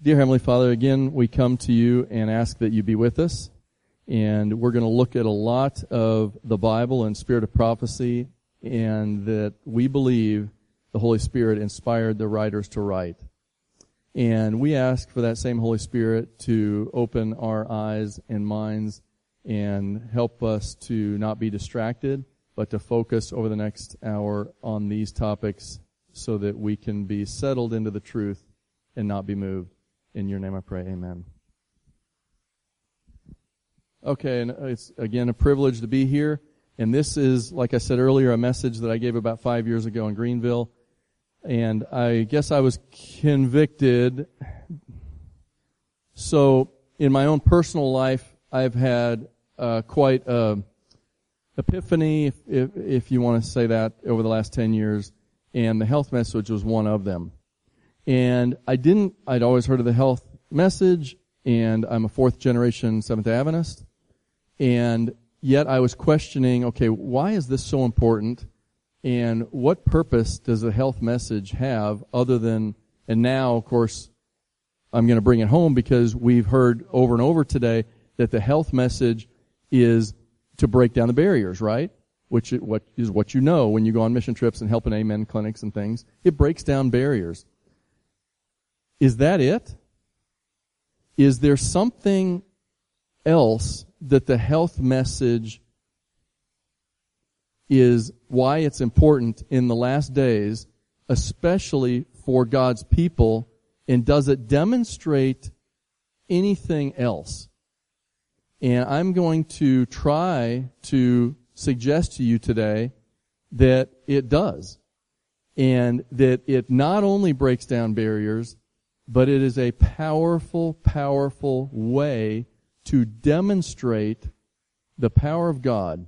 Dear Heavenly Father, again, we come to you and ask that you be with us. And we're going to look at a lot of the Bible and spirit of prophecy, and that we believe the Holy Spirit inspired the writers to write. And we ask for that same Holy Spirit to open our eyes and minds and help us to not be distracted, but to focus over the next hour on these topics so that we can be settled into the truth and not be moved. In your name I pray, amen. Okay, and it's again a privilege to be here. And this is, like I said earlier, a message that I gave about 5 years ago in Greenville. And I guess I was convicted. So in my own personal life, I've had quite a epiphany, if you want to say that, over the last 10 years. And the health message was one of them. And I'd always heard of the health message, and I'm a fourth generation Seventh-day Adventist. And yet I was questioning, okay, why is this so important? And what purpose does the health message have other than, and now, of course, I'm going to bring it home because we've heard over and over today that the health message is to break down the barriers, right? Which is what you know when you go on mission trips and help in Amen clinics and things. It breaks down barriers. Is that it? Is there something else that the health message is why it's important in the last days, especially for God's people, and does it demonstrate anything else? And I'm going to try to suggest to you today that it does, and that it not only breaks down barriers, but it is a powerful, powerful way to demonstrate the power of God.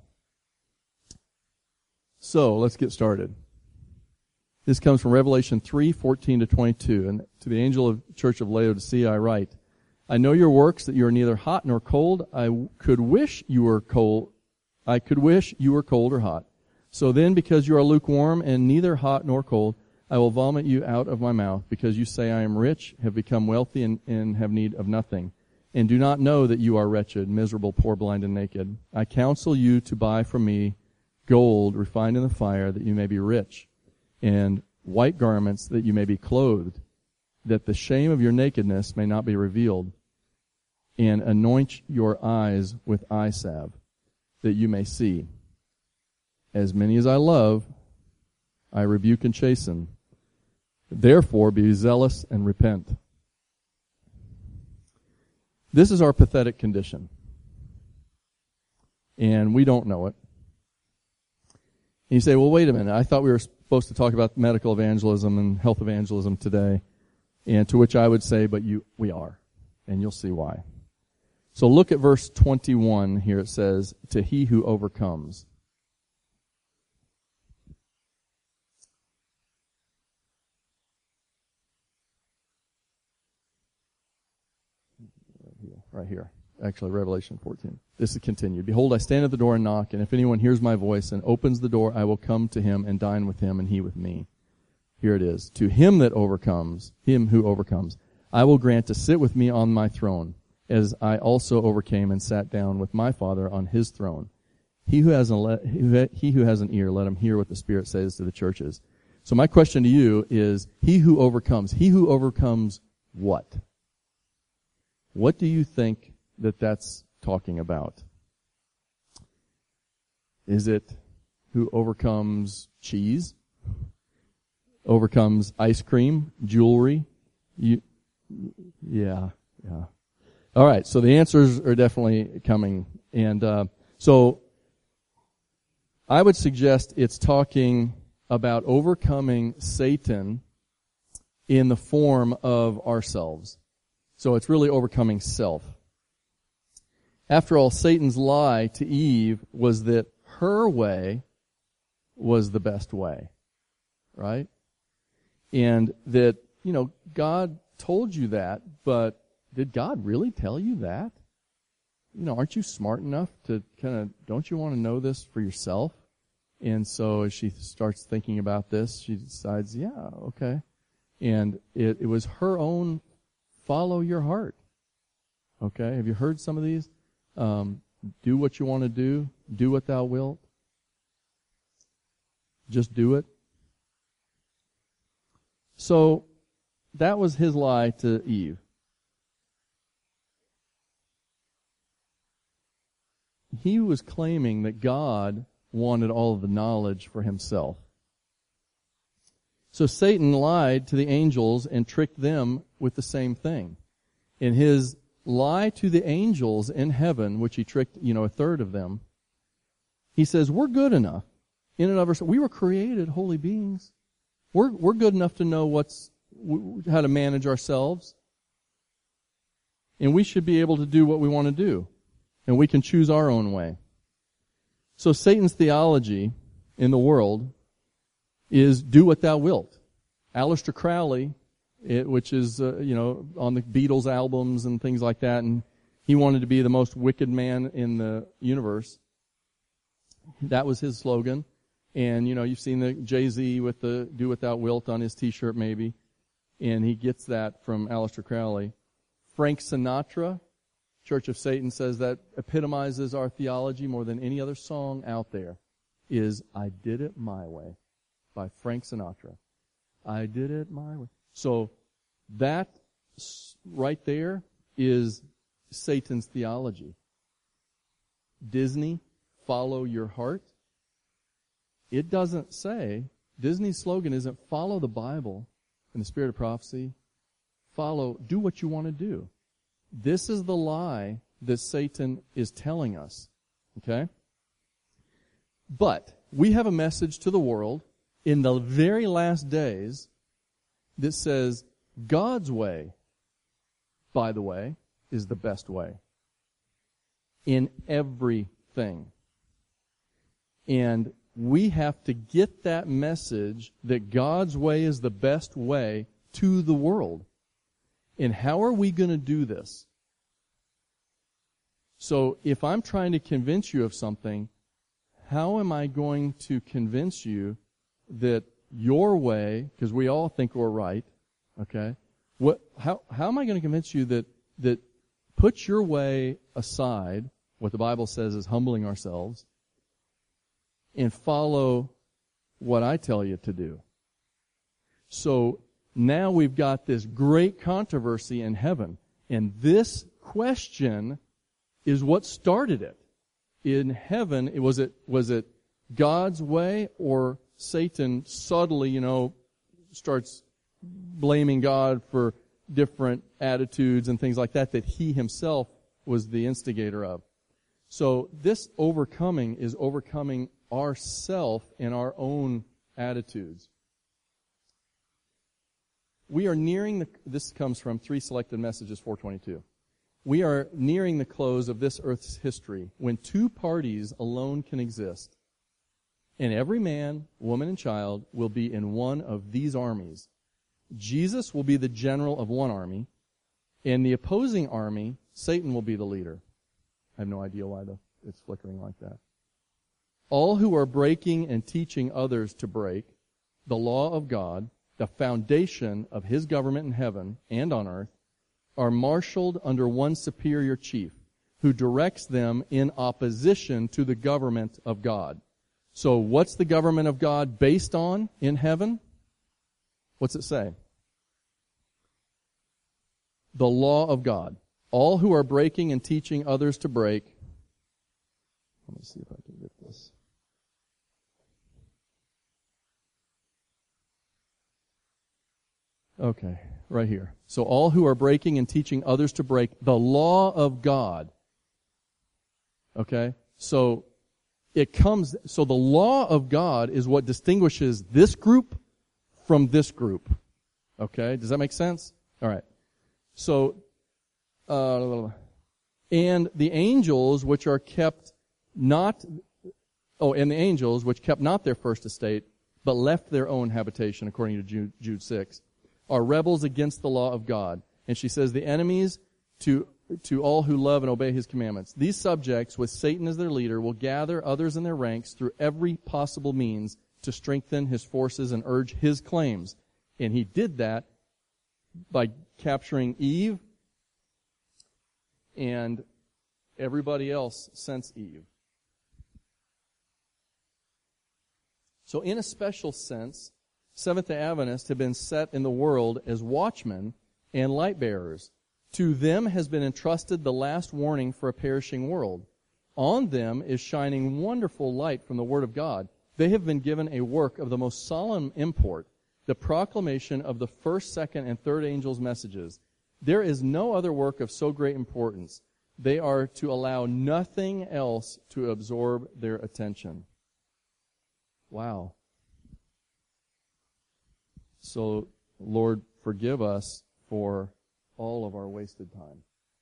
So, let's get started. This comes from Revelation 3:14-22. And to the angel of the church of Laodicea I write, I know your works, that you are neither hot nor cold. I could wish you were cold or hot. So then, because you are lukewarm and neither hot nor cold, I will vomit you out of my mouth, because you say I am rich, have become wealthy, and have need of nothing, and do not know that you are wretched, miserable, poor, blind, and naked. I counsel you to buy from me gold refined in the fire, that you may be rich, and white garments, that you may be clothed, that the shame of your nakedness may not be revealed, and anoint your eyes with eye salve, that you may see. As many as I love, I rebuke and chasten. Therefore be zealous and repent. This is our pathetic condition, and we don't know it. And you say, well, wait a minute, I thought we were supposed to talk about medical evangelism and health evangelism today. And to which I would say, but we are, and you'll see why. So look at verse 21 here. It says, to he who overcomes. Right here. Actually, Revelation 14. This is continued. Behold, I stand at the door and knock, and if anyone hears my voice and opens the door, I will come to him and dine with him and he with me. Here it is. To him that overcomes, him who overcomes, I will grant to sit with me on my throne, as I also overcame and sat down with my Father on his throne. He who has an ear, let him hear what the Spirit says to the churches. So my question to you is, he who overcomes what? What do you think that that's talking about? Is it who overcomes cheese? Overcomes ice cream? Jewelry? Yeah. All right, so the answers are definitely coming. And so I would suggest it's talking about overcoming Satan in the form of ourselves. So it's really overcoming self. After all, Satan's lie to Eve was that her way was the best way, right? And that, God told you that, but did God really tell you that? Aren't you smart enough to don't you want to know this for yourself? And so as she starts thinking about this, she decides, yeah, okay. And it was her own follow your heart. Okay, have you heard some of these? Do what you want to do. Do what thou wilt. Just do it. So, that was his lie to Eve. He was claiming that God wanted all of the knowledge for himself. So Satan lied to the angels and tricked them with the same thing. In his lie to the angels in heaven, which he tricked, a third of them, he says, we're good enough. In and of ourselves, we were created holy beings. We're good enough to know how to manage ourselves. And we should be able to do what we want to do. And we can choose our own way. So Satan's theology in the world is do what thou wilt. Aleister Crowley, which is, on the Beatles albums and things like that, and he wanted to be the most wicked man in the universe. That was his slogan. And, you've seen the Jay-Z with the do what thou wilt on his t-shirt maybe. And he gets that from Aleister Crowley. Frank Sinatra, Church of Satan, says that epitomizes our theology more than any other song out there, is I Did It My Way by Frank Sinatra. I did it my way. So that right there is Satan's theology. Disney, follow your heart. It doesn't say, Disney's slogan isn't follow the Bible and the spirit of prophecy. Do what you want to do. This is the lie that Satan is telling us. Okay? But we have a message to the world in the very last days that says God's way, by the way, is the best way. In everything. And we have to get that message that God's way is the best way to the world. And how are we going to do this? So if I'm trying to convince you of something, how am I going to convince you that your way, because we all think we're right, okay? How am I going to convince you that put your way aside, what the Bible says is humbling ourselves, and follow what I tell you to do? So now we've got this great controversy in heaven, and this question is what started it. In heaven, was it God's way, or Satan subtly, starts blaming God for different attitudes and things like that he himself was the instigator of. So this overcoming is overcoming ourself and our own attitudes. We are nearing this comes from 3 Selected Messages 422. We are nearing the close of this earth's history when two parties alone can exist. And every man, woman, and child will be in one of these armies. Jesus will be the general of one army, and the opposing army, Satan will be the leader. I have no idea why it's flickering like that. All who are breaking and teaching others to break the law of God, the foundation of His government in heaven and on earth, are marshaled under one superior chief who directs them in opposition to the government of God. So what's the government of God based on in heaven? What's it say? The law of God. All who are breaking and teaching others to break. Let me see if I can get this. Okay, right here. So all who are breaking and teaching others to break the law of God. Okay? So the law of God is what distinguishes this group from this group. Okay? Does that make sense? All right. So, and the angels which are kept not, and the angels which kept not their first estate, but left their own habitation, according to Jude 6, are rebels against the law of God. And she says, the enemies to all who love and obey His commandments. These subjects, with Satan as their leader, will gather others in their ranks through every possible means to strengthen his forces and urge his claims. And he did that by capturing Eve and everybody else since Eve. So in a special sense, Seventh-day Adventists have been set in the world as watchmen and light bearers. To them has been entrusted the last warning for a perishing world. On them is shining wonderful light from the Word of God. They have been given a work of the most solemn import, the proclamation of the first, second, and third angels' messages. There is no other work of so great importance. They are to allow nothing else to absorb their attention. Wow. So, Lord, forgive us for all of our wasted time.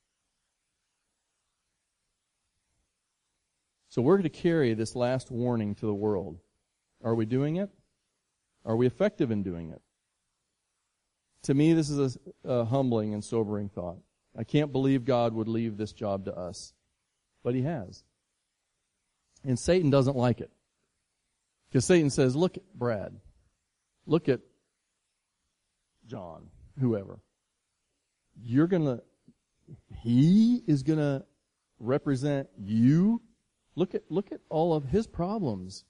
So we're going to carry this last warning to the world. Are we doing it? Are we effective in doing it? To me, this is a humbling and sobering thought. I can't believe God would leave this job to us. But He has. And Satan doesn't like it. Because Satan says, look at Brad. Look at John, whoever. He is going to represent you. Look at all of his problems.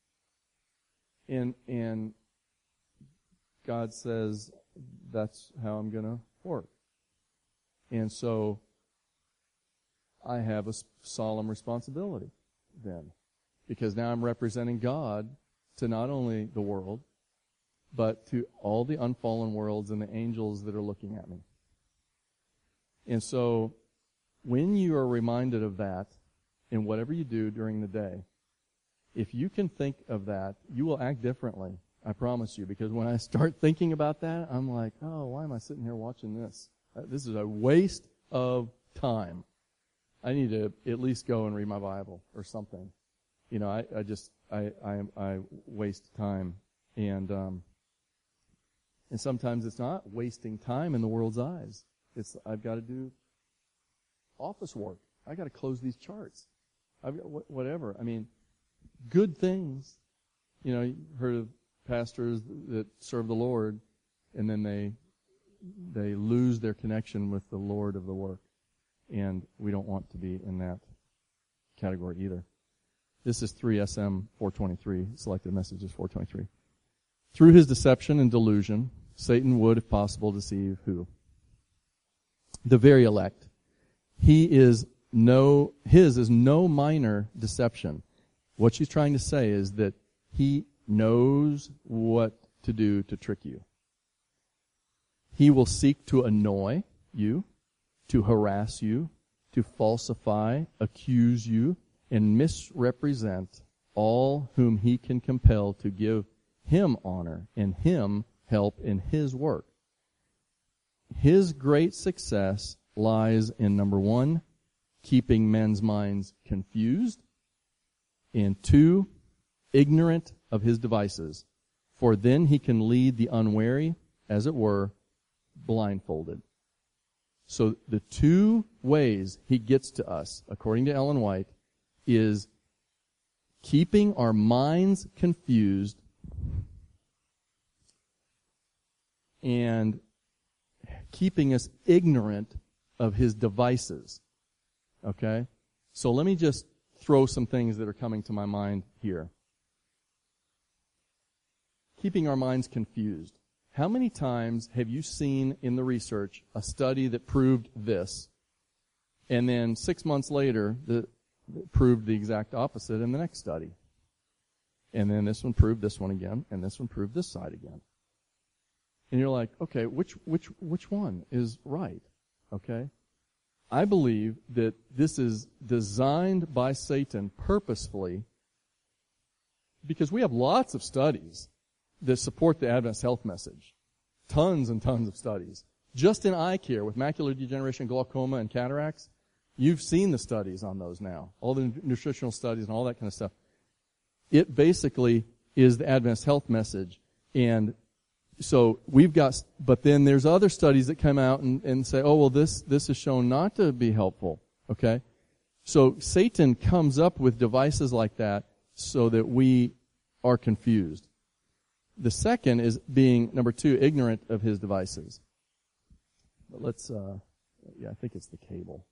And God says, that's how I'm going to work. And so I have a solemn responsibility then. Because now I'm representing God to not only the world, but to all the unfallen worlds and the angels that are looking at me. And so when you are reminded of that in whatever you do during the day, if you can think of that, you will act differently. I promise you. Because when I start thinking about that, I'm like, oh, why am I sitting here watching this? This is a waste of time. I need to at least go and read my Bible or something. You know, I waste time. And sometimes it's not wasting time in the world's eyes. It's, I've got to do office work. I've got to close these charts. I've got whatever. I mean, good things. You know, you heard of pastors that serve the Lord, and then they lose their connection with the Lord of the work. And we don't want to be in that category either. This is 3SM 423, selected messages 423. Through his deception and delusion, Satan would, if possible, deceive who? The very elect. His is no minor deception. What she's trying to say is that he knows what to do to trick you. He will seek to annoy you, to harass you, to falsify, accuse you, and misrepresent all whom he can compel to give him honor and him help in his work. His great success lies in, number one, keeping men's minds confused, and two, ignorant of his devices, for then he can lead the unwary, as it were, blindfolded. So the two ways he gets to us, according to Ellen White, is keeping our minds confused and keeping us ignorant of his devices. Okay? So let me just throw some things that are coming to my mind here. Keeping our minds confused. How many times have you seen in the research a study that proved this, and then 6 months later that proved the exact opposite in the next study? And then this one proved this one again, and this one proved this side again. And you're like, okay, which one is right? Okay? I believe that this is designed by Satan purposefully, because we have lots of studies that support the Adventist health message. Tons and tons of studies. Just in eye care with macular degeneration, glaucoma, and cataracts, you've seen the studies on those now. All the nutritional studies and all that kind of stuff. It basically is the Adventist health message. And so we've got, but then there's other studies that come out and say, oh, well, this is shown not to be helpful. Okay? So Satan comes up with devices like that so that we are confused. The second is being, number two, ignorant of his devices. But let's, I think it's the cable.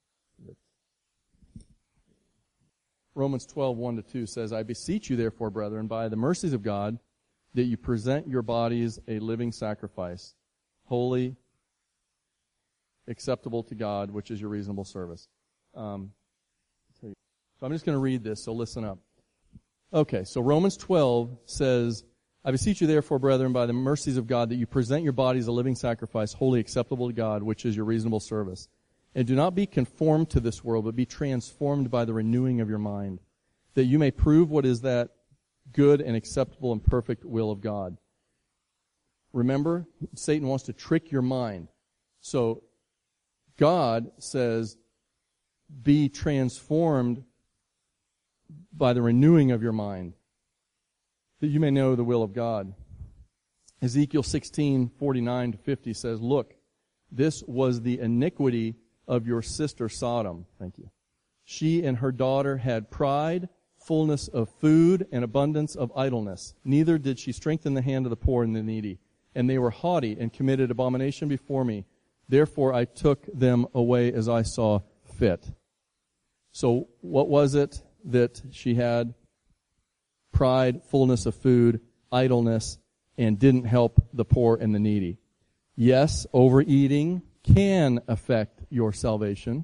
Romans 12:1-2 says, I beseech you therefore, brethren, by the mercies of God, that you present your bodies a living sacrifice, holy, acceptable to God, which is your reasonable service. So I'm just going to read this, so listen up. Okay, so Romans 12 says, I beseech you therefore, brethren, by the mercies of God, that you present your bodies a living sacrifice, wholly acceptable to God, which is your reasonable service. And do not be conformed to this world, but be transformed by the renewing of your mind, that you may prove what is that good and acceptable and perfect will of God. Remember, Satan wants to trick your mind. So God says, be transformed by the renewing of your mind, that you may know the will of God. Ezekiel 16:49-50 says, look, this was the iniquity of your sister Sodom. Thank you. She and her daughter had pride, fullness of food, and abundance of idleness. Neither did she strengthen the hand of the poor and the needy. And they were haughty and committed abomination before me. Therefore I took them away as I saw fit. So what was it that she had? Pride, fullness of food, idleness, and didn't help the poor and the needy. Yes, overeating can affect your salvation.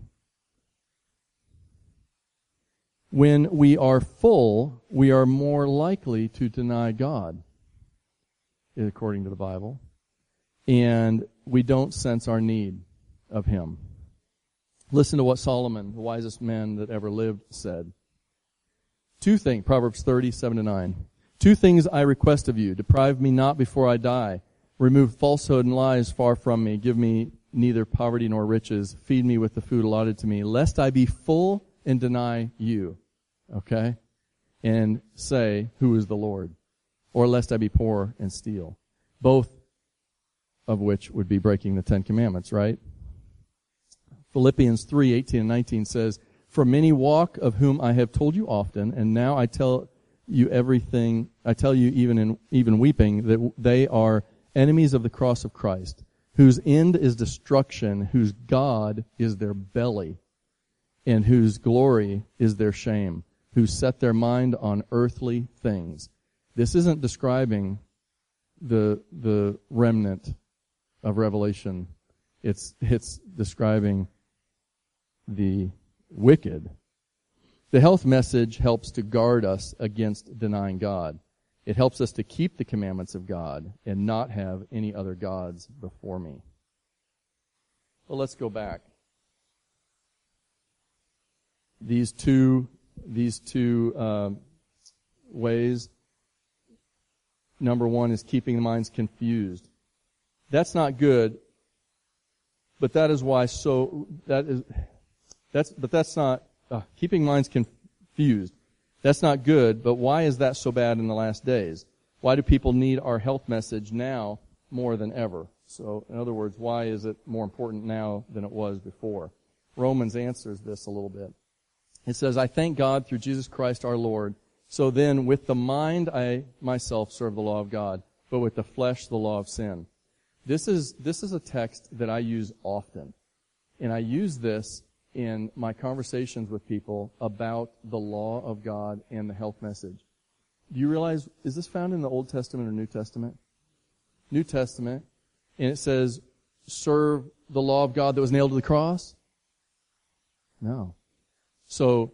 When we are full, we are more likely to deny God, according to the Bible, and we don't sense our need of Him. Listen to what Solomon, the wisest man that ever lived, said. Two things, Proverbs 30:7-9. 2 things I request of you. Deprive me not before I die. Remove falsehood and lies far from me. Give me neither poverty nor riches. Feed me with the food allotted to me, lest I be full and deny you. Okay? And say, who is the Lord? Or lest I be poor and steal. Both of which would be breaking the 10 Commandments, right? Philippians 3:18-19 says, for many walk, of whom I have told you often, and now I tell you everything, I tell you even weeping, that they are enemies of the cross of Christ, whose end is destruction, whose God is their belly, and whose glory is their shame, who set their mind on earthly things. This isn't describing the remnant of Revelation. It's describing the wicked. The health message helps to guard us against denying God. It helps us to keep the commandments of God and not have any other gods before me. Well, let's go back. These two ways. Number one is keeping the minds confused. That's not good, but that is why that's not, keeping minds confused. That's not good, but why is that so bad in the last days? Why do people need our health message now more than ever? So, in other words, why is it more important now than it was before? Romans answers this a little bit. It says, I thank God through Jesus Christ our Lord. So then, with the mind I myself serve the law of God, but with the flesh the law of sin. This is a text that I use often. And I use this in my conversations with people about the law of God and the health message. Do you realize, is this found in the Old Testament or New Testament? New Testament. And it says, serve the law of God that was nailed to the cross? No. So,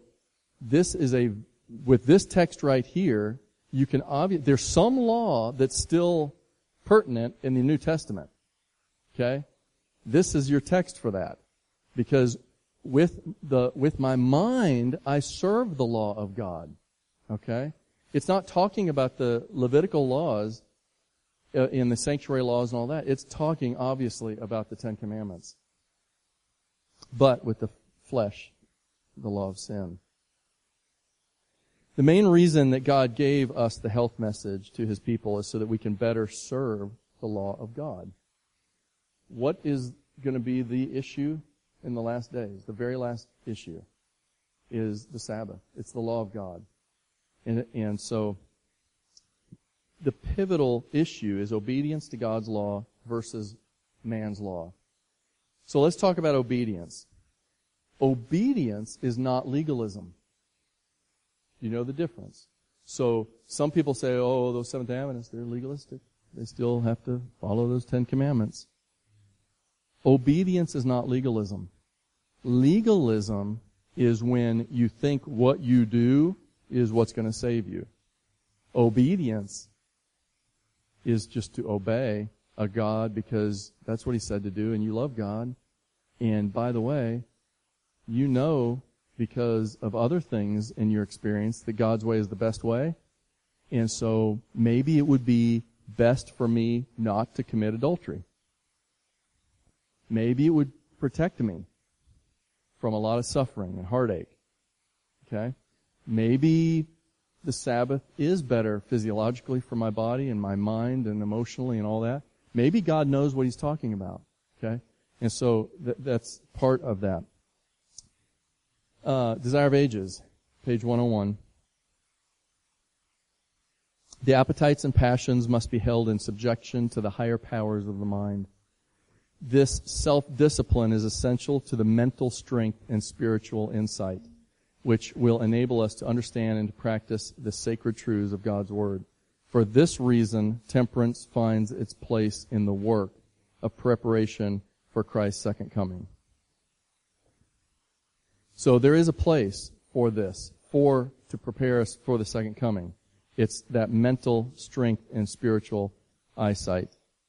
with this text right here, you can there's some law that's still pertinent in the New Testament. Okay? This is your text for that. Because with my mind, I serve the law of God. Okay? It's not talking about the Levitical laws in the sanctuary laws and all that. It's talking, obviously, about the 10 Commandments. But with the flesh, the law of sin. The main reason that God gave us the health message to His people is so that we can better serve the law of God. What is going to be the issue in the last days? The very last issue is the Sabbath. It's the law of God. And so the pivotal issue is obedience to God's law versus man's law. So let's talk about obedience. Obedience is not legalism. You know the difference. So some people say, oh, those Seventh-day Adventists, they're legalistic. They still have to follow those 10 commandments. Obedience is not legalism. Legalism is when you think what you do is what's going to save you. Obedience is just to obey a God because that's what He said to do, and you love God. And by the way, you know because of other things in your experience that God's way is the best way. And so maybe it would be best for me not to commit adultery. Maybe it would protect me from a lot of suffering and heartache. Okay? Maybe the Sabbath is better physiologically for my body and my mind and emotionally and all that. Maybe God knows what He's talking about. Okay? And so that's part of that. Desire of Ages, page 101. The appetites and passions must be held in subjection to the higher powers of the mind. This self-discipline is essential to the mental strength and spiritual insight, which will enable us to understand and to practice the sacred truths of God's Word. For this reason, temperance finds its place in the work of preparation for Christ's second coming. So there is a place for this, to prepare us for the second coming. It's that mental strength and spiritual eyesight.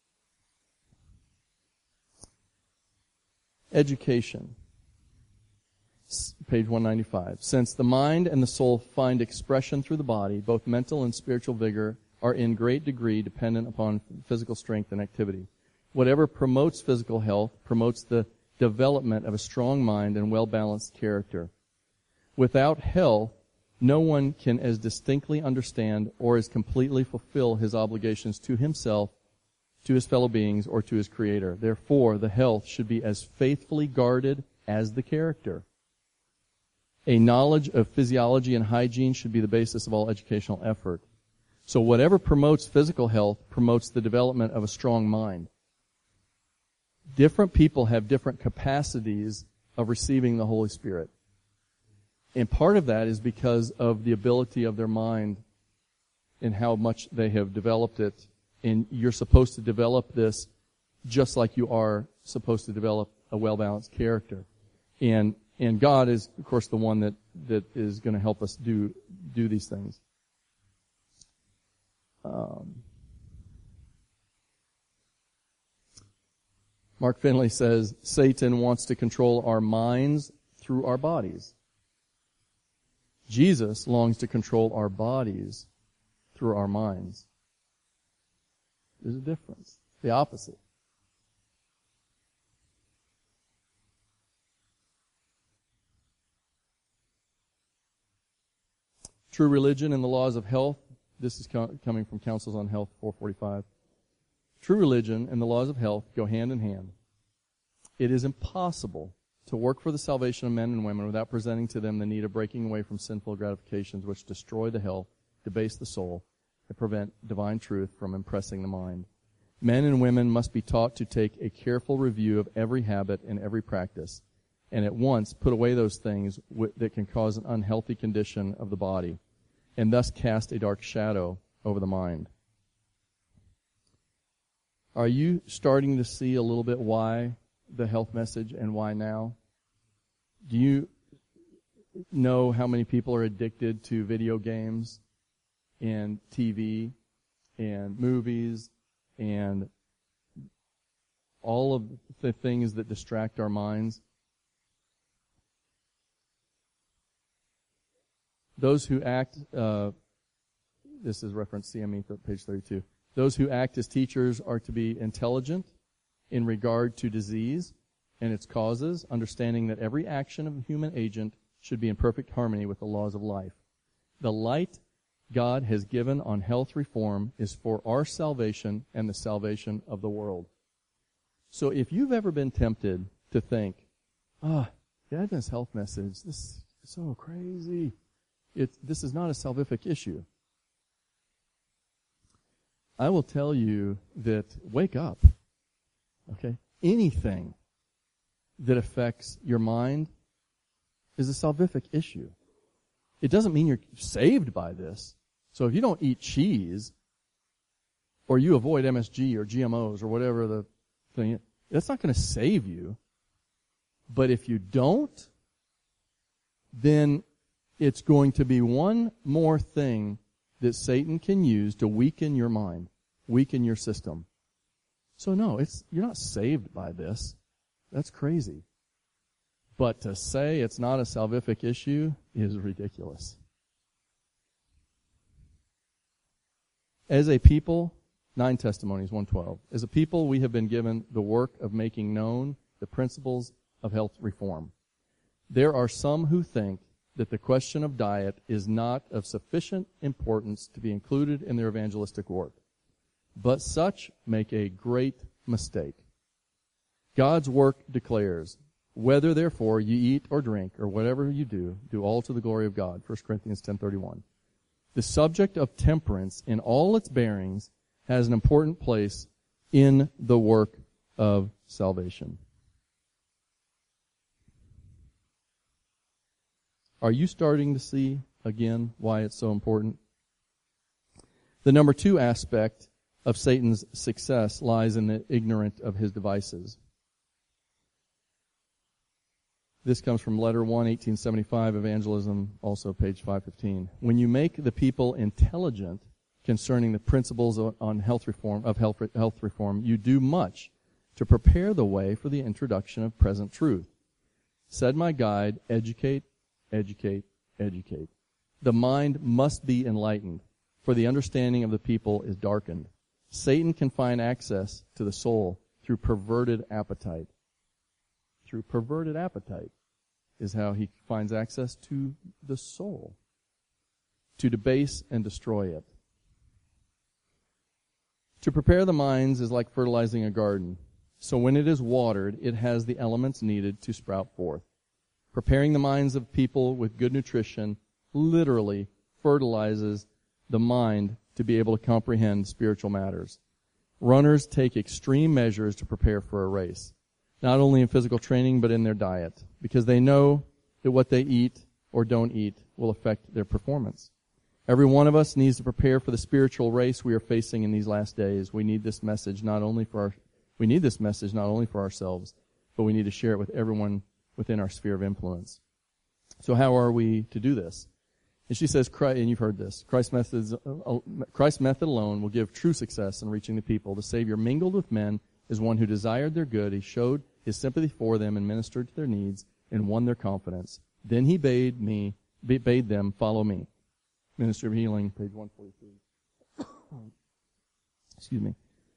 Education. Page 195. Since the mind and the soul find expression through the body, both mental and spiritual vigor are in great degree dependent upon physical strength and activity. Whatever promotes physical health promotes the development of a strong mind and well-balanced character. Without health, no one can as distinctly understand or as completely fulfill his obligations to himself, to his fellow beings, or to his Creator. Therefore, the health should be as faithfully guarded as the character. A knowledge of physiology and hygiene should be the basis of all educational effort. So whatever promotes physical health promotes the development of a strong mind. Different people have different capacities of receiving the Holy Spirit. And part of that is because of the ability of their mind and how much they have developed it. And you're supposed to develop this just like you are supposed to develop a well-balanced character. And God is, of course, the one that is going to help us do these things. Mark Finley says, Satan wants to control our minds through our bodies. Jesus longs to control our bodies through our minds. There's a difference. The opposite. True religion and the laws of health. This is coming from Counsels on Health 445. True religion and the laws of health go hand in hand. It is impossible to work for the salvation of men and women without presenting to them the need of breaking away from sinful gratifications which destroy the health, debase the soul, and prevent divine truth from impressing the mind. Men and women must be taught to take a careful review of every habit and every practice, and at once put away those things that can cause an unhealthy condition of the body, and thus cast a dark shadow over the mind. Are you starting to see a little bit why the health message and why now? Do you know how many people are addicted to video games and TV and movies and all of the things that distract our minds? Those who act, this is reference CME, page 32. Those who act as teachers are to be intelligent in regard to disease and its causes, understanding that every action of a human agent should be in perfect harmony with the laws of life. The light God has given on health reform is for our salvation and the salvation of the world. So if you've ever been tempted to think, the Adventist health message, this is so crazy. This is not a salvific issue. I will tell you that wake up. Okay? Anything that affects your mind is a salvific issue. It doesn't mean you're saved by this. So if you don't eat cheese, or you avoid MSG or GMOs or whatever the thing is, that's not going to save you. But if you don't, then it's going to be one more thing that Satan can use to weaken your mind, weaken your system. So no, you're not saved by this. That's crazy. But to say it's not a salvific issue is ridiculous. As a people, 9 Testimonies, 112. As a people, we have been given the work of making known the principles of health reform. There are some who think that the question of diet is not of sufficient importance to be included in their evangelistic work. But such make a great mistake. God's work declares, whether therefore ye eat or drink or whatever you do all to the glory of God. 1 Corinthians 10:31. The subject of temperance in all its bearings has an important place in the work of salvation. Are you starting to see, again, why it's so important? The number 2 aspect of Satan's success lies in the ignorant of his devices. This comes from Letter 1, 1875, Evangelism, also page 515. When you make the people intelligent concerning the principles on health reform, you do much to prepare the way for the introduction of present truth. Said my guide, educate, educate, educate. The mind must be enlightened, for the understanding of the people is darkened. Satan can find access to the soul through perverted appetite. Through perverted appetite is how he finds access to the soul, to debase and destroy it. To prepare the minds is like fertilizing a garden. So when it is watered, it has the elements needed to sprout forth. Preparing the minds of people with good nutrition literally fertilizes the mind to be able to comprehend spiritual matters. Runners take extreme measures to prepare for a race, not only in physical training but in their diet, because they know that what they eat or don't eat will affect their performance. Every one of us needs to prepare for the spiritual race we are facing in these last days. We need this message not only for ourselves, but we need to share it with everyone within our sphere of influence. So how are we to do this? And she says, and you've heard this, Christ's method alone will give true success in reaching the people. The Savior mingled with men as one who desired their good. He showed his sympathy for them and ministered to their needs and won their confidence. Then he bade them follow me. Ministry of Healing, page 143. Excuse me.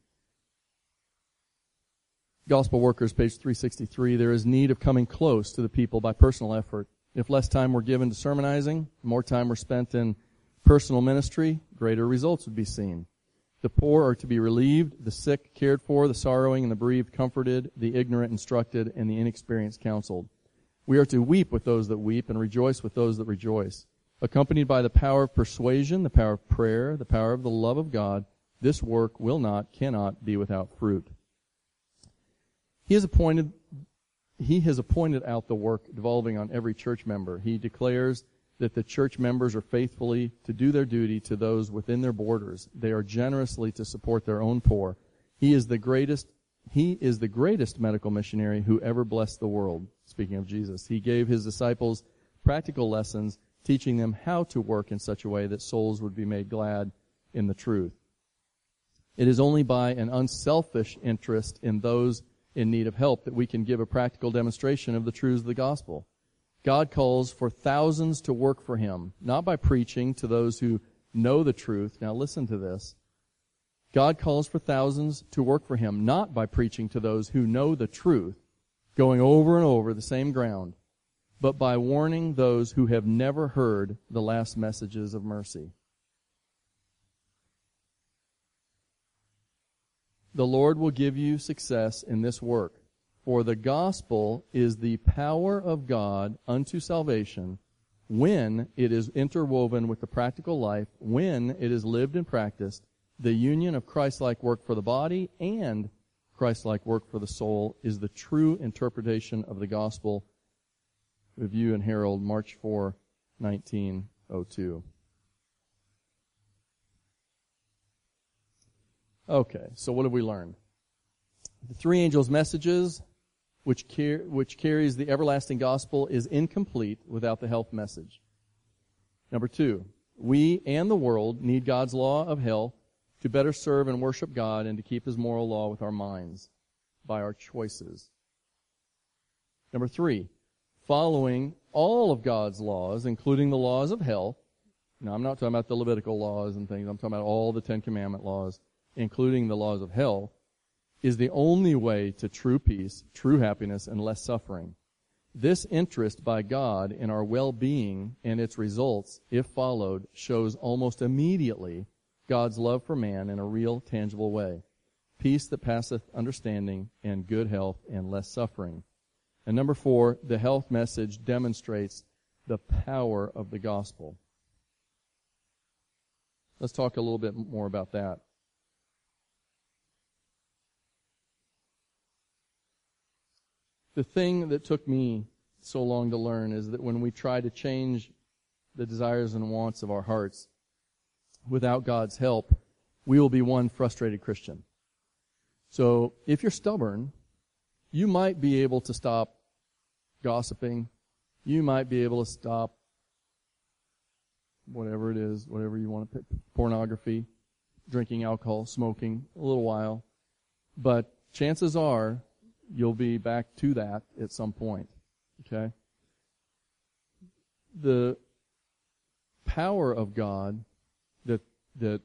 Gospel Workers, page 363. There is need of coming close to the people by personal effort. If less time were given to sermonizing, more time were spent in personal ministry, greater results would be seen. The poor are to be relieved, the sick cared for, the sorrowing and the bereaved comforted, the ignorant instructed, and the inexperienced counseled. We are to weep with those that weep and rejoice with those that rejoice. Accompanied by the power of persuasion, the power of prayer, the power of the love of God, this work cannot be without fruit. He has appointed out the work devolving on every church member. He declares that the church members are faithfully to do their duty to those within their borders. They are generously to support their own poor. He is the greatest medical missionary who ever blessed the world. Speaking of Jesus, he gave his disciples practical lessons, teaching them how to work in such a way that souls would be made glad in the truth. It is only by an unselfish interest in those in need of help that we can give a practical demonstration of the truths of the gospel. God calls for thousands to work for him, not by preaching to those who know the truth. Now listen to this. God calls for thousands to work for him, not by preaching to those who know the truth, going over and over the same ground, but by warning those who have never heard the last messages of mercy. The Lord will give you success in this work, for the gospel is the power of God unto salvation when it is interwoven with the practical life, when it is lived and practiced, the union of Christ-like work for the body and Christ-like work for the soul is the true interpretation of the gospel. Review and Herald, March 4, 1902. Okay, so what have we learned? The three angels' messages, which carries the everlasting gospel, is incomplete without the health message. Number 2, we and the world need God's law of hell to better serve and worship God and to keep His moral law with our minds by our choices. Number 3, following all of God's laws, including the laws of hell. Now, I'm not talking about the Levitical laws and things. I'm talking about all the Ten Commandment laws, including the laws of hell, is the only way to true peace, true happiness, and less suffering. This interest by God in our well-being and its results, if followed, shows almost immediately God's love for man in a real, tangible way. Peace that passeth understanding, and good health, and less suffering. And number 4, the health message demonstrates the power of the gospel. Let's talk a little bit more about that. The thing that took me so long to learn is that when we try to change the desires and wants of our hearts without God's help, we will be one frustrated Christian. So if you're stubborn, you might be able to stop gossiping. You might be able to stop whatever it is, whatever you want to pick, pornography, drinking alcohol, smoking, a little while. But chances are you'll be back to that at some point. Okay? The power of God that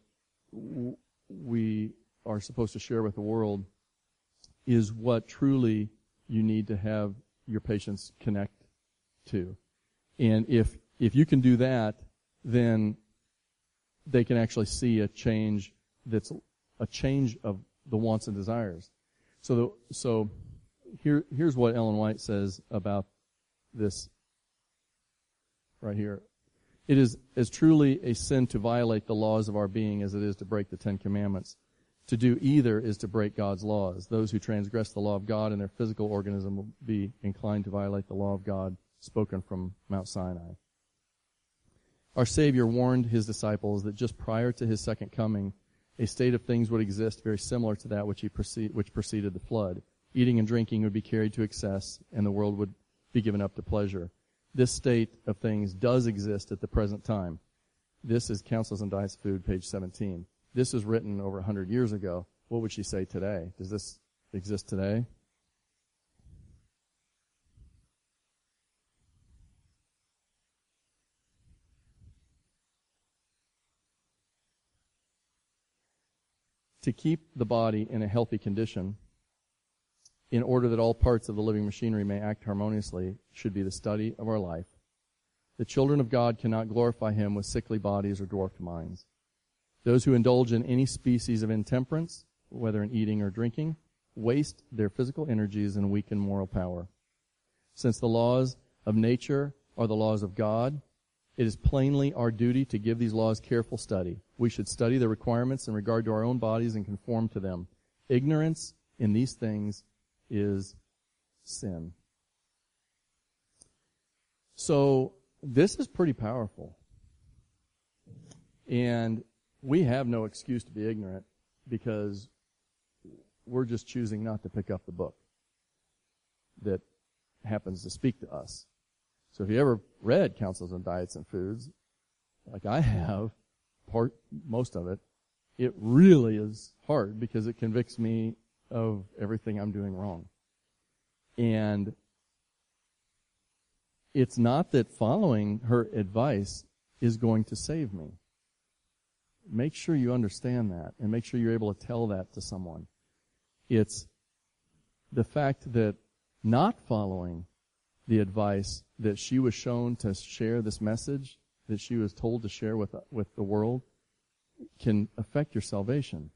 we are supposed to share with the world is what truly you need to have your patients connect to. And if you can do that, then they can actually see a change that's a change of the wants and desires. So here's what Ellen White says about this right here. It is as truly a sin to violate the laws of our being as it is to break the Ten Commandments. To do either is to break God's laws. Those who transgress the law of God in their physical organism will be inclined to violate the law of God spoken from Mount Sinai. Our Savior warned His disciples that just prior to His second coming, a state of things would exist very similar to that which preceded the flood. Eating and drinking would be carried to excess, and the world would be given up to pleasure. This state of things does exist at the present time. This is Counsels and Diets of Food, page 17. This was written over 100 years ago. What would she say today? Does this exist today? To keep the body in a healthy condition, in order that all parts of the living machinery may act harmoniously, should be the study of our life. The children of God cannot glorify Him with sickly bodies or dwarfed minds. Those who indulge in any species of intemperance, whether in eating or drinking, waste their physical energies and weaken moral power. Since the laws of nature are the laws of God, it is plainly our duty to give these laws careful study. We should study the requirements in regard to our own bodies and conform to them. Ignorance in these things is sin. So this is pretty powerful. And we have no excuse to be ignorant because we're just choosing not to pick up the book that happens to speak to us. So if you ever read Counsels on Diets and Foods, like I have, most of it, it really is hard because it convicts me of everything I'm doing wrong. And it's not that following her advice is going to save me. Make sure you understand that and make sure you're able to tell that to someone. It's the fact that not following the advice that she was shown to share this message, that she was told to share with the world, can affect your salvation.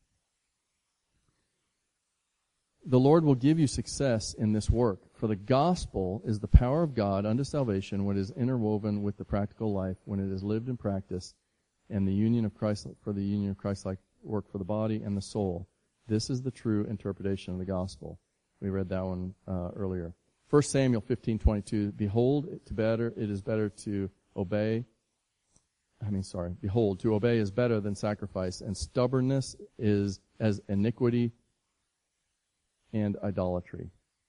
The Lord will give you success in this work, for the gospel is the power of God unto salvation when it is interwoven with the practical life, when it is lived in practice, and the union of Christ for the union of Christ-like work for the body and the soul. This is the true interpretation of the gospel. We read that one earlier. 1 Samuel 15:22. Behold, it is better to obey. Behold, to obey is better than sacrifice, and stubbornness is as iniquity and idolatry.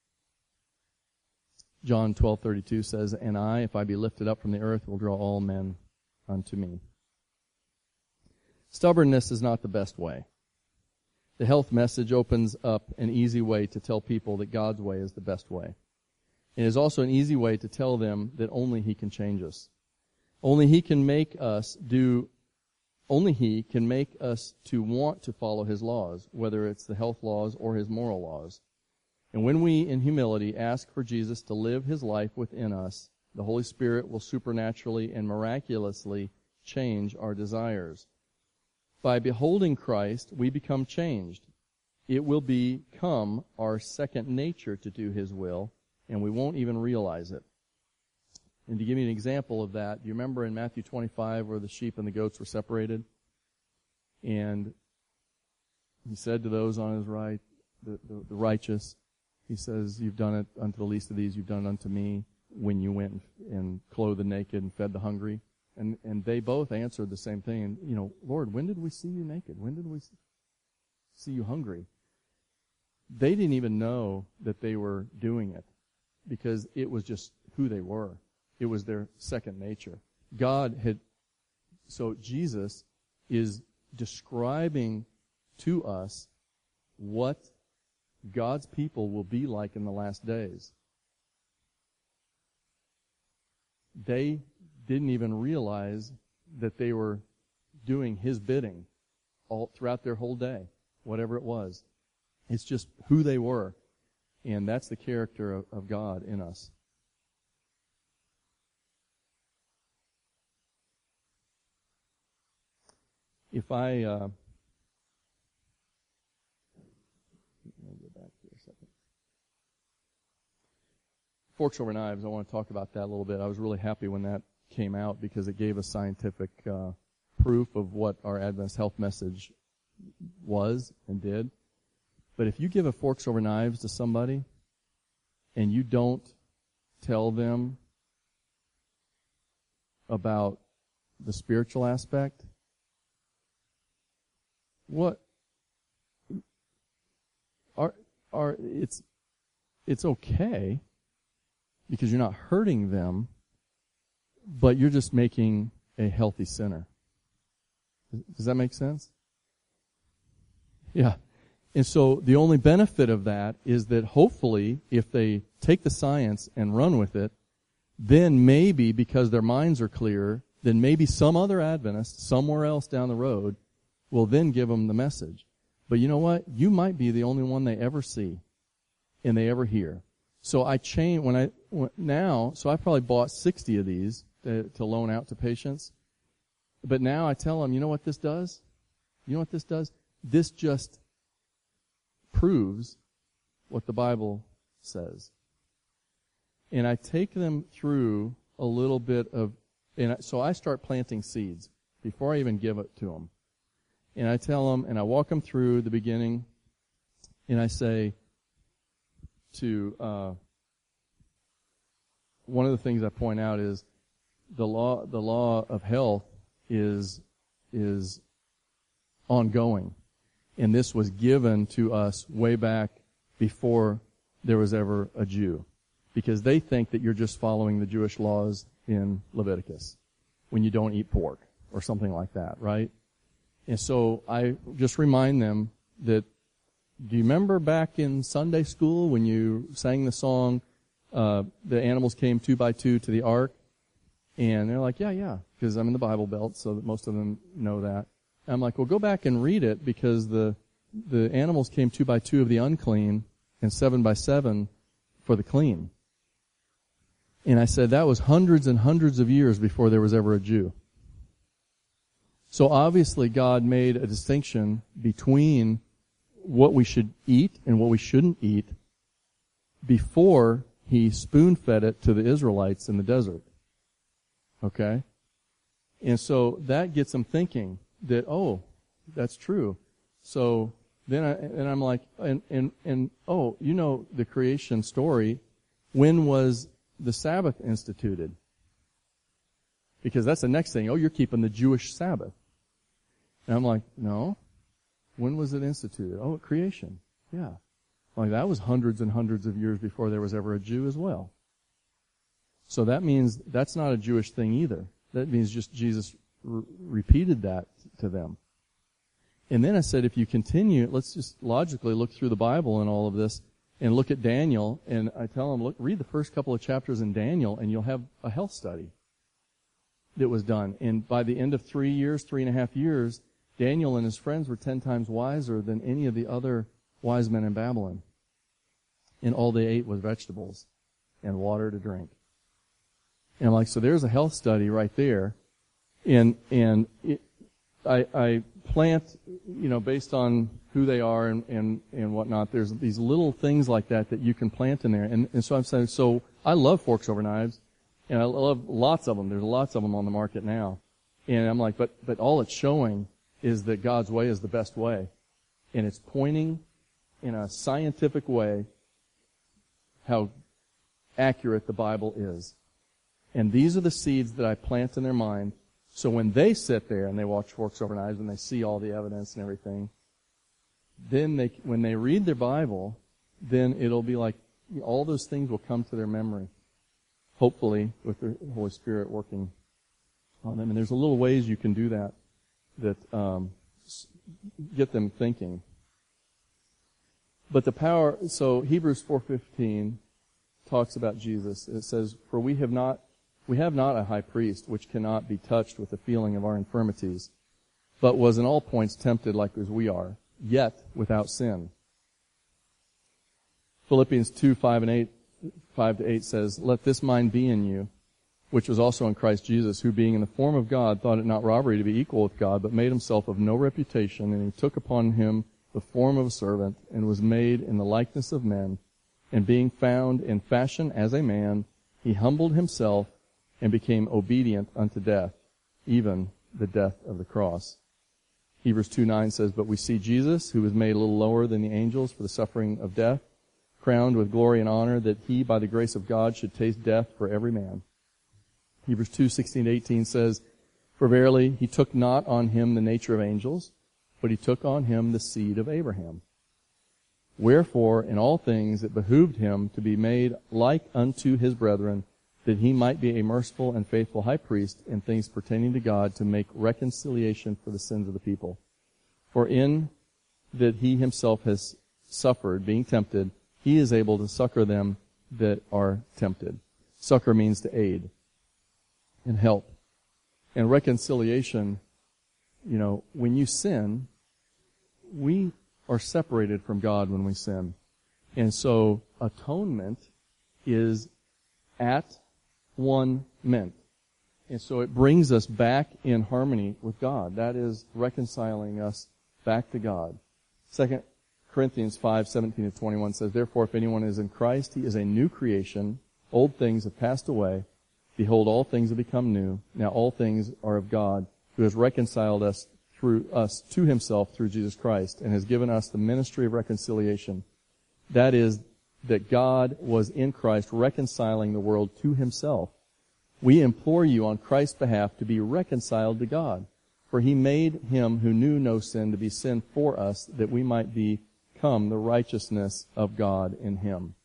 John 12:32 says, and I, if I be lifted up from the earth, will draw all men unto me. Stubbornness is not the best way. The health message opens up an easy way to tell people that God's way is the best way. It is also an easy way to tell them that only He can change us. Only He can make us to want to follow His laws, whether it's the health laws or His moral laws. And when we, in humility, ask for Jesus to live His life within us, the Holy Spirit will supernaturally and miraculously change our desires. By beholding Christ, we become changed. It will become our second nature to do His will, and we won't even realize it. And to give you an example of that, do you remember in Matthew 25 where the sheep and the goats were separated? And He said to those on His right, the righteous, He says, you've done it unto the least of these, you've done it unto me when you went and clothed the naked and fed the hungry. And they both answered the same thing. And, Lord, when did we see you naked? When did we see you hungry? They didn't even know that they were doing it because it was just who they were. It was their second nature. So Jesus is describing to us what God's people will be like in the last days. They didn't even realize that they were doing His bidding all throughout their whole day, whatever it was. It's just who they were. And that's the character of God in us. If I let me go back here a second. Forks over knives, I want to talk about that a little bit. I was really happy when that came out because it gave us scientific proof of what our Adventist health message was and did. But if you give a forks over knives to somebody and you don't tell them about the spiritual aspect, it's okay because you're not hurting them, but you're just making a healthy sinner. Does that make sense? Yeah. And so the only benefit of that is that hopefully if they take the science and run with it, then maybe because their minds are clearer, then maybe some other Adventist somewhere else down the road will then give them the message. But you know what? You might be the only one they ever see and they ever hear. So I probably bought 60 of these to loan out to patients. But now I tell them, you know what this does? You know what this does? This just proves what the Bible says. And I take them through a little bit so I start planting seeds before I even give it to them. And I tell them, and I walk them through the beginning, and I say one of the things I point out is the law of health is ongoing. And this was given to us way back before there was ever a Jew. Because they think that you're just following the Jewish laws in Leviticus when you don't eat pork or something like that, right? And so I just remind them that, do you remember back in Sunday school when you sang the song, the animals came 2 by 2 to the ark? And they're like, yeah, because I'm in the Bible Belt, so that most of them know that. And I'm like, well, go back and read it because the animals came 2 by 2 of the unclean and 7 by 7 for the clean. And I said that was hundreds and hundreds of years before there was ever a Jew. So obviously God made a distinction between what we should eat and what we shouldn't eat before He spoon-fed it to the Israelites in the desert. Okay? And so that gets them thinking that, oh, that's true. So then I'm like, oh, you know the creation story. When was the Sabbath instituted? Because that's the next thing. Oh, you're keeping the Jewish Sabbath. And I'm like, no. When was it instituted? Oh, at creation. Yeah. Like that was hundreds and hundreds of years before there was ever a Jew as well. So that means that's not a Jewish thing either. That means just Jesus repeated that to them. And then I said, if you continue, let's just logically look through the Bible and all of this and look at Daniel. And I tell them, look, read the first couple of chapters in Daniel and you'll have a health study that was done. And by the end of 3.5 years, Daniel and his friends were 10 times wiser than any of the other wise men in Babylon. And all they ate was vegetables and water to drink. And I'm like, so there's a health study right there. And I plant, based on who they are and whatnot, there's these little things like that you can plant in there. And so I'm saying, so I love forks over knives, and I love lots of them. There's lots of them on the market now. And I'm like, but all it's showing is that God's way is the best way. And it's pointing in a scientific way how accurate the Bible is. And these are the seeds that I plant in their mind. So when they sit there and they watch Forks Over Knives and they see all the evidence and everything, then when they read their Bible, then it'll be like all those things will come to their memory. Hopefully, with the Holy Spirit working on them. And there's a little ways you can do that get them thinking. But the power, so Hebrews 4:15 talks about Jesus. It says, "For we have not a high priest which cannot be touched with the feeling of our infirmities, but was in all points tempted like as we are, yet without sin." Philippians 2:5-8 says, "Let this mind be in you, which was also in Christ Jesus, who being in the form of God thought it not robbery to be equal with God, but made himself of no reputation, and he took upon him the form of a servant, and was made in the likeness of men. And being found in fashion as a man, he humbled himself and became obedient unto death, even the death of the cross." Hebrews 2:9 says, "But we see Jesus, who was made a little lower than the angels for the suffering of death, crowned with glory and honor, that he, by the grace of God, should taste death for every man." Hebrews 2:16-18 says, "For verily he took not on him the nature of angels, but he took on him the seed of Abraham. Wherefore in all things it behooved him to be made like unto his brethren, that he might be a merciful and faithful high priest in things pertaining to God, to make reconciliation for the sins of the people. For in that he himself has suffered, being tempted, he is able to succor them that are tempted." Succor means to aid and help. And reconciliation, when you sin, we are separated from God when we sin. And so atonement is at one meant. And so it brings us back in harmony with God. That is reconciling us back to God. 2 Corinthians 5:17-21 says, "Therefore if anyone is in Christ, he is a new creation. Old things have passed away. Behold, all things have become new. Now all things are of God, who has reconciled us to himself through Jesus Christ, and has given us the ministry of reconciliation. That is, that God was in Christ reconciling the world to himself. We implore you on Christ's behalf to be reconciled to God. For he made him who knew no sin to be sin for us, that we might become the righteousness of God in him."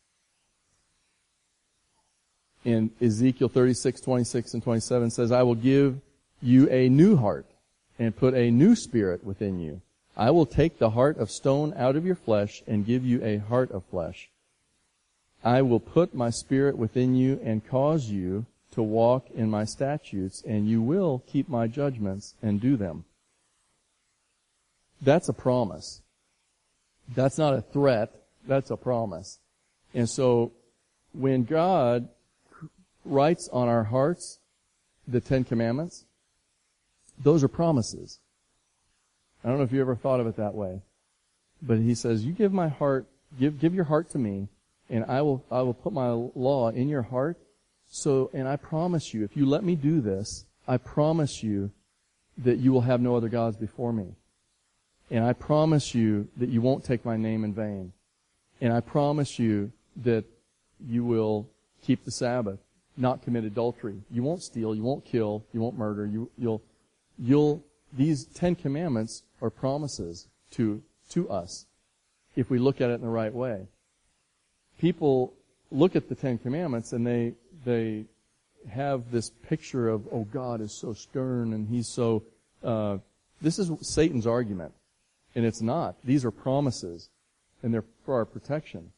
In Ezekiel 36:26-27 says, "I will give you a new heart, and put a new spirit within you. I will take the heart of stone out of your flesh, and give you a heart of flesh. I will put my spirit within you, and cause you to walk in my statutes, and you will keep my judgments and do them." That's a promise. That's not a threat. That's a promise. And so when God writes on our hearts the 10 Commandments, those are promises. I don't know if you ever thought of it that way. But he says, you give my heart, give your heart to me, and I will put my law in your heart. And I promise you, if you let me do this, I promise you that you will have no other gods before me. And I promise you that you won't take my name in vain. And I promise you that you will keep the Sabbath, not commit adultery. You won't steal, you won't kill, you won't murder. These 10 commandments are promises to us if we look at it in the right way. People look at the 10 commandments and they have this picture of, oh, God is so stern and he's so, this is Satan's argument. And it's not. These are promises, and they're for our protection.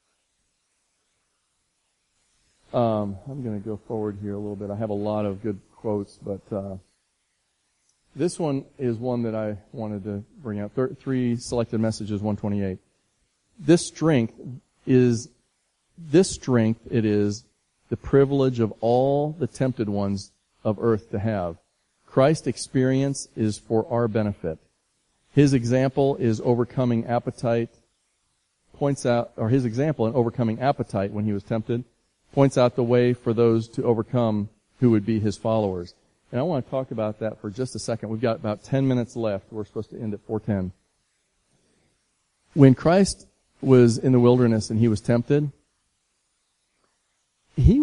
I'm going to go forward here a little bit. I have a lot of good quotes, but this one is one that I wanted to bring out. 3 selected messages, 128. This strength it is the privilege of all the tempted ones of earth to have. Christ's experience is for our benefit. His example is overcoming appetite, his example in overcoming appetite when he was tempted, points out the way for those to overcome who would be his followers. And I want to talk about that for just a second. We've got about 10 minutes left. We're supposed to end at 4:10. When Christ was in the wilderness and he was tempted, he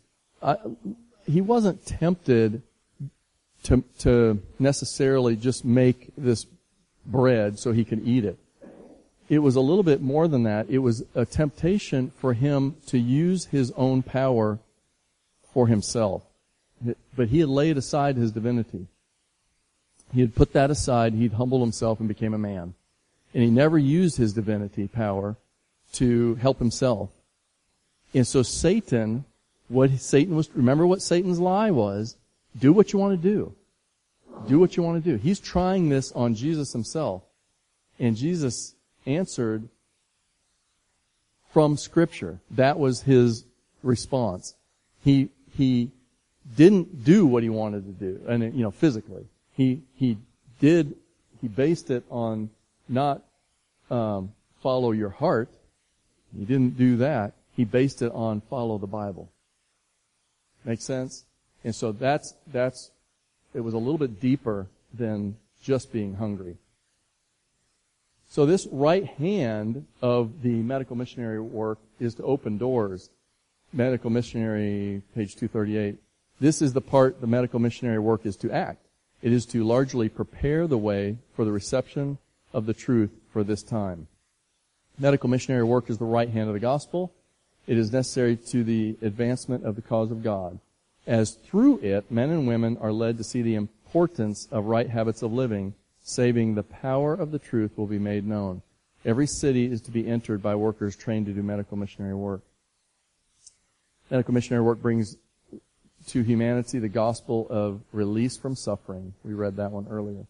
wasn't tempted to necessarily just make this bread so he could eat it. It was a little bit more than that. It was a temptation for him to use his own power for himself. But he had laid aside his divinity. He had put that aside. He'd humbled himself and became a man. And he never used his divinity power to help himself. And so remember what Satan's lie was? Do what you want to do. Do what you want to do. He's trying this on Jesus himself. And Jesus answered from Scripture. That was his response. He didn't do what he wanted to do, and physically. He based it on not follow your heart. He didn't do that. He based it on follow the Bible. Make sense? And so it was a little bit deeper than just being hungry. So this right hand of the medical missionary work is to open doors. Medical missionary, page 238. This is the part the medical missionary work is to act. It is to largely prepare the way for the reception of the truth for this time. Medical missionary work is the right hand of the gospel. It is necessary to the advancement of the cause of God, as through it, men and women are led to see the importance of right habits of living, saving the power of the truth will be made known. Every city is to be entered by workers trained to do medical missionary work. Medical missionary work brings to humanity the gospel of release from suffering. We read that one earlier.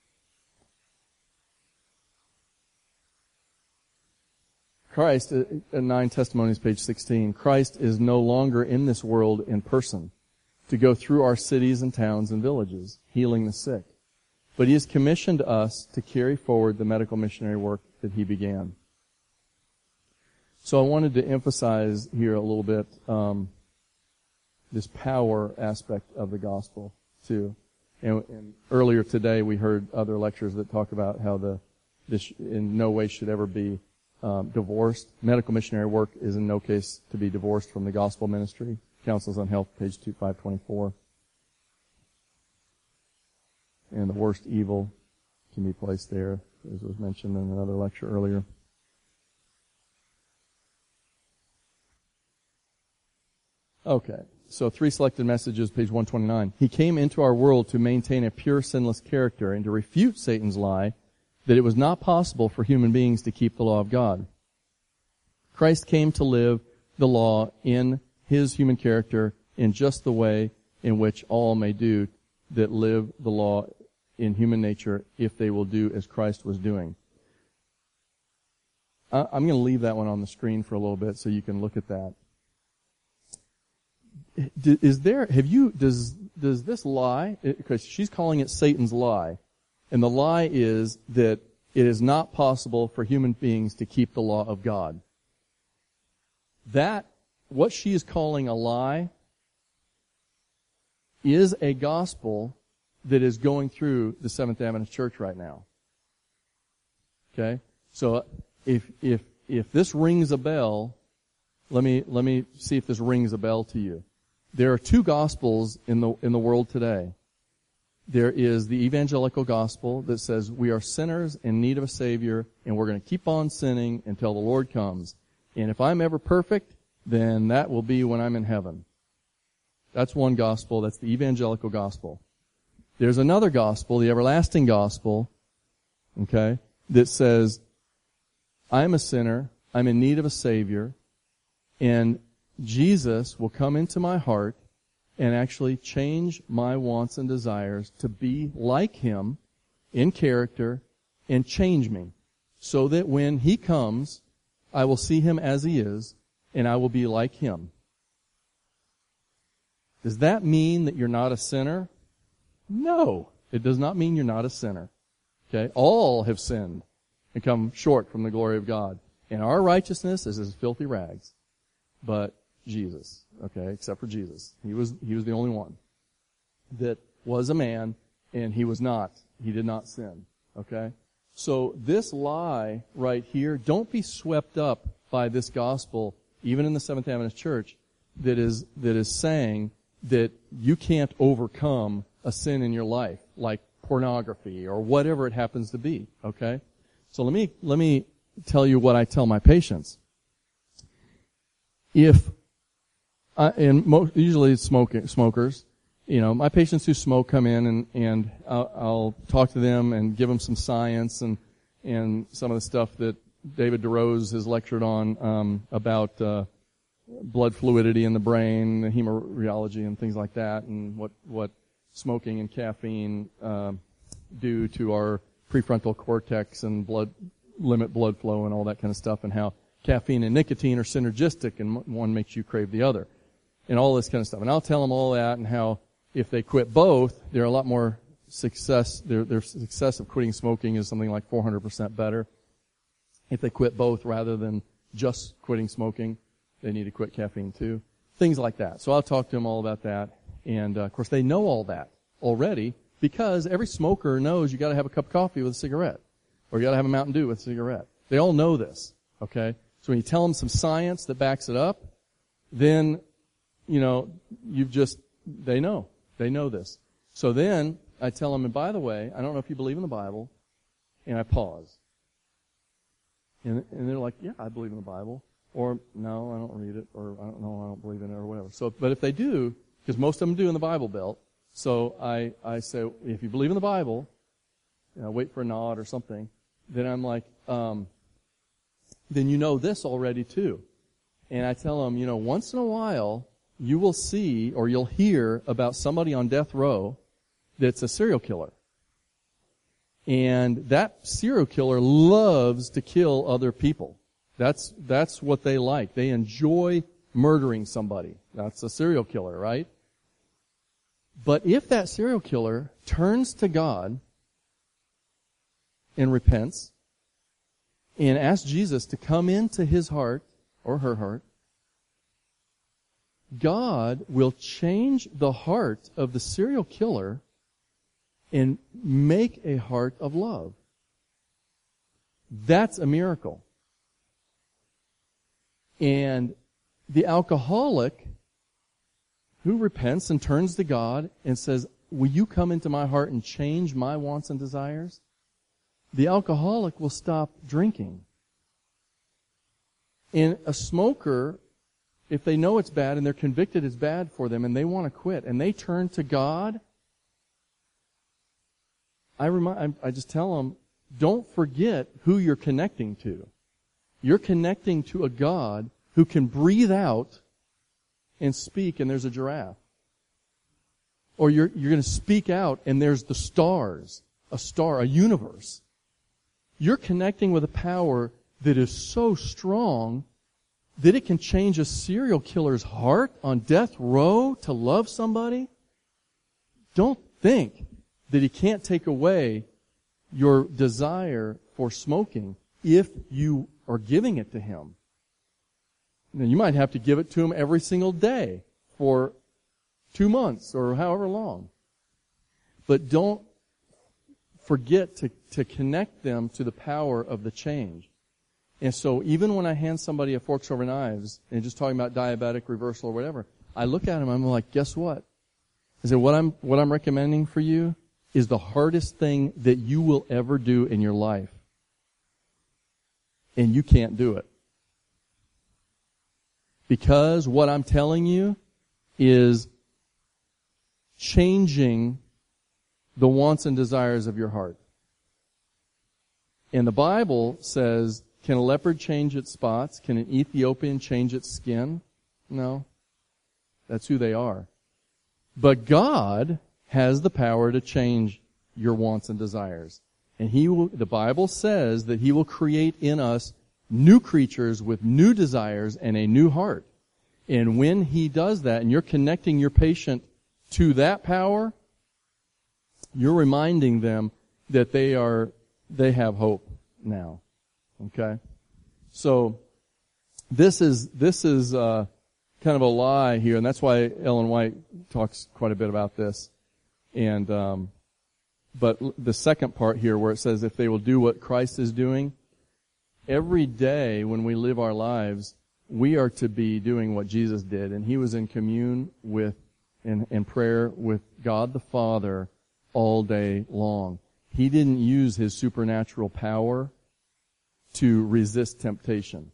Christ, 9 Testimonies, page 16, Christ is no longer in this world in person to go through our cities and towns and villages, healing the sick. But he has commissioned us to carry forward the medical missionary work that he began. So I wanted to emphasize here a little bit this power aspect of the gospel too. And earlier today we heard other lectures that talk about how this in no way should ever be divorced. Medical missionary work is in no case to be divorced from the gospel ministry. Counsels on Health, page 524. And the worst evil can be placed there, as was mentioned in another lecture earlier. Okay, so 3 selected messages, page 129. He came into our world to maintain a pure, sinless character and to refute Satan's lie that it was not possible for human beings to keep the law of God. Christ came to live the law in his human character in just the way in which all may do that live the law in human nature if they will do as Christ was doing. I'm going to leave that one on the screen for a little bit so you can look at that. Does this lie, because she's calling it Satan's lie, and the lie is that it is not possible for human beings to keep the law of God. That, what she is calling a lie, is a gospel that is going through the Seventh Adventist Church right now. Okay? So if this rings a bell, let me see if this rings a bell to you. There are two gospels in the world today. There is the evangelical gospel that says we are sinners in need of a Savior, and we're going to keep on sinning until the Lord comes. And if I'm ever perfect, then that will be when I'm in heaven. That's one gospel. That's the evangelical gospel. There's another gospel, the everlasting gospel, okay, that says I'm a sinner, I'm in need of a Savior, and Jesus will come into my heart and actually change my wants and desires to be like Him in character and change me so that when He comes, I will see Him as He is and I will be like Him. Does that mean that you're not a sinner? No, it does not mean you're not a sinner. Okay? All have sinned and come short from the glory of God. And our righteousness is as filthy rags. But Jesus, okay, except for Jesus. He was the only one that was a man, and He was not. He did not sin. Okay? So this lie right here, don't be swept up by this gospel, even in the Seventh Adventist Church, that is saying that you can't overcome a sin in your life, like pornography or whatever it happens to be. Okay? So let me tell you what I tell my patients. Usually it's smokers, my patients who smoke come in and I'll talk to them and give them some science and some of the stuff that David DeRose has lectured on, about, blood fluidity in the brain, hemorrheology and things like that, and what smoking and caffeine, do to our prefrontal cortex and limit blood flow and all that kind of stuff, and how caffeine and nicotine are synergistic and one makes you crave the other. And all this kind of stuff. And I'll tell them all that and how if they quit both, they're a lot more success. Their success of quitting smoking is something like 400% better. If they quit both rather than just quitting smoking, they need to quit caffeine too. Things like that. So I'll talk to them all about that. And of course they know all that already because every smoker knows you got to have a cup of coffee with a cigarette, or you got to have a Mountain Dew with a cigarette. They all know this. Okay? So when you tell them some science that backs it up, then they know. They know this. So then I tell them, and by the way, I don't know if you believe in the Bible, and I pause. And they're like, yeah, I believe in the Bible. Or, no, I don't read it, or I don't believe in it, or whatever. So, but if they do, because most of them do in the Bible Belt, so I say, if you believe in the Bible, wait for a nod or something, then I'm like, then you know this already too. And I tell them, once in a while, you will see or you'll hear about somebody on death row that's a serial killer. And that serial killer loves to kill other people. That's what they like. They enjoy murdering somebody. That's a serial killer, right? But if that serial killer turns to God and repents and asks Jesus to come into his heart or her heart, God will change the heart of the serial killer and make a heart of love. That's a miracle. And the alcoholic who repents and turns to God and says, will you come into my heart and change my wants and desires? The alcoholic will stop drinking. And a smoker, if they know it's bad and they're convicted it's bad for them and they want to quit and they turn to God, I just tell them, don't forget who you're connecting to. You're connecting to a God who can breathe out and speak and there's a giraffe. Or you're going to speak out and there's the stars, a universe. You're connecting with a power that is so strong that it can change a serial killer's heart on death row to love somebody. Don't think that he can't take away your desire for smoking if you are giving it to him. Now, you might have to give it to him every single day for 2 months or however long. But don't forget to connect them to the power of the change. And so even when I hand somebody a Forks Over Knives, and just talking about diabetic reversal or whatever, I look at them, I'm like, guess what? I say, what I'm recommending for you is the hardest thing that you will ever do in your life. And you can't do it. Because what I'm telling you is changing the wants and desires of your heart. And the Bible says, can a leopard change its spots? Can an Ethiopian change its skin? No. That's who they are. But God has the power to change your wants and desires. And the Bible says that He will create in us new creatures with new desires and a new heart. And when He does that, and you're connecting your patient to that power, you're reminding them that they have hope now. Okay? So, this is kind of a lie here, and that's why Ellen White talks quite a bit about this. And, but the second part here where it says if they will do what Christ is doing, every day when we live our lives, we are to be doing what Jesus did. And He was in commune with, in prayer with God the Father all day long. He didn't use His supernatural power to resist temptation.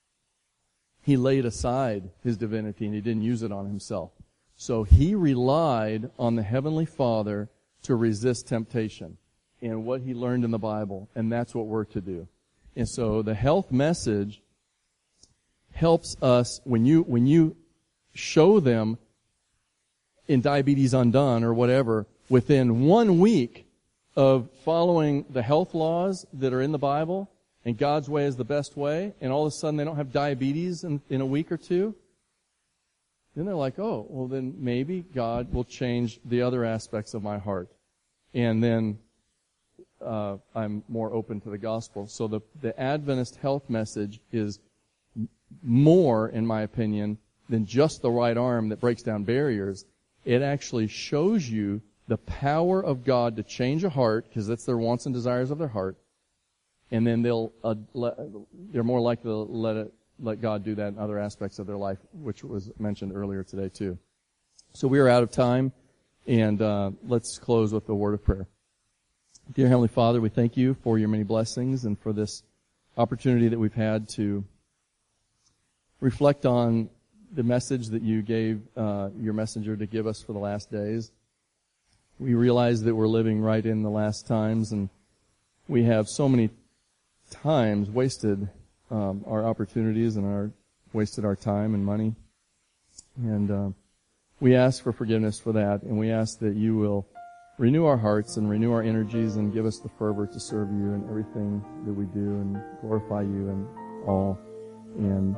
He laid aside His divinity and He didn't use it on Himself. So He relied on the Heavenly Father to resist temptation and what He learned in the Bible, and that's what we're to do. And so the health message helps us when you show them in Diabetes Undone or whatever, within 1 week of following the health laws that are in the Bible, and God's way is the best way, and all of a sudden they don't have diabetes in a week or two, then they're like, oh, well then maybe God will change the other aspects of my heart. And then I'm more open to the gospel. So the Adventist health message is more, in my opinion, than just the right arm that breaks down barriers. It actually shows you the power of God to change a heart, because that's their wants and desires of their heart. And then they're more likely to let God do that in other aspects of their life, which was mentioned earlier today too. So we are out of time, and let's close with a word of prayer. Dear Heavenly Father, we thank You for Your many blessings and for this opportunity that we've had to reflect on the message that You gave Your messenger to give us for the last days. We realize that we're living right in the last times, and we have so many times wasted our opportunities and wasted our time and money. And we ask for forgiveness for that, and we ask that You will renew our hearts and renew our energies and give us the fervor to serve You in everything that we do and glorify You in all. And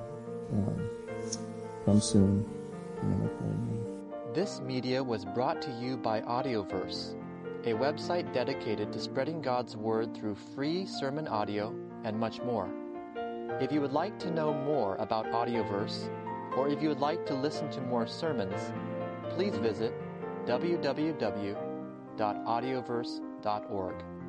come soon. Amen. This media was brought to you by Audioverse, a website dedicated to spreading God's Word through free sermon audio and much more. If you would like to know more about Audioverse, or if you would like to listen to more sermons, please visit www.audioverse.org.